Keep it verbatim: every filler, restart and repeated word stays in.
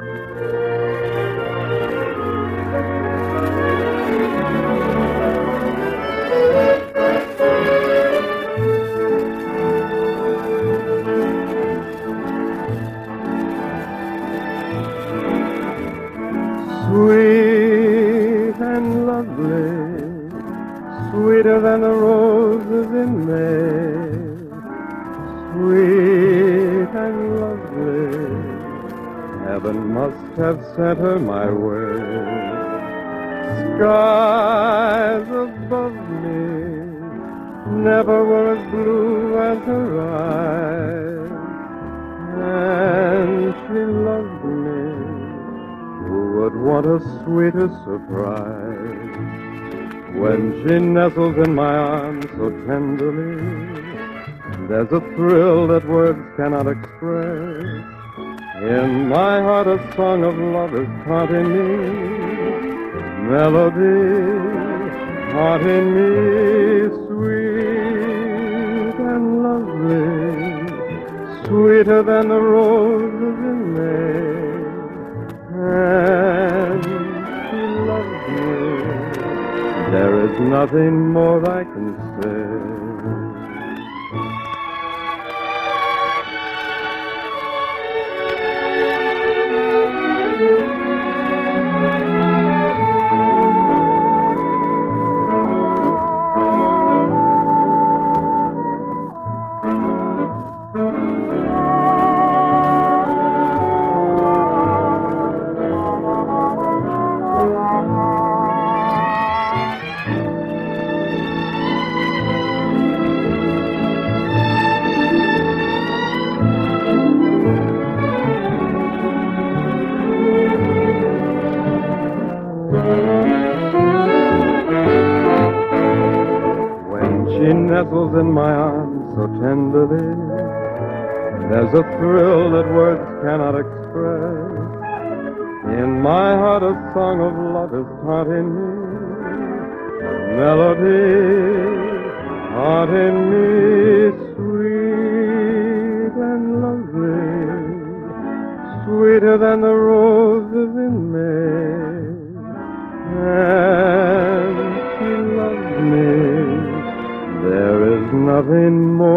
Sweet and lovely, sweeter than the roses in May. Sweet and lovely, heaven must have sent her my way. Skies above me never were as blue as her eyes, and she loved me. Who would want a sweeter surprise? When she nestles in my arms so tenderly, there's a thrill that words cannot express. In my heart a song of love is haunting me, melody haunting me, sweet and lovely, sweeter than the roses in May. And she loves me, there is nothing more I can say. When she nestles in my arms so tenderly, there's a thrill that words cannot express. In my heart a song of love is haunting me, melody haunting me, sweet and lovely, sweeter than the roses in May. And she loves me, there is nothing more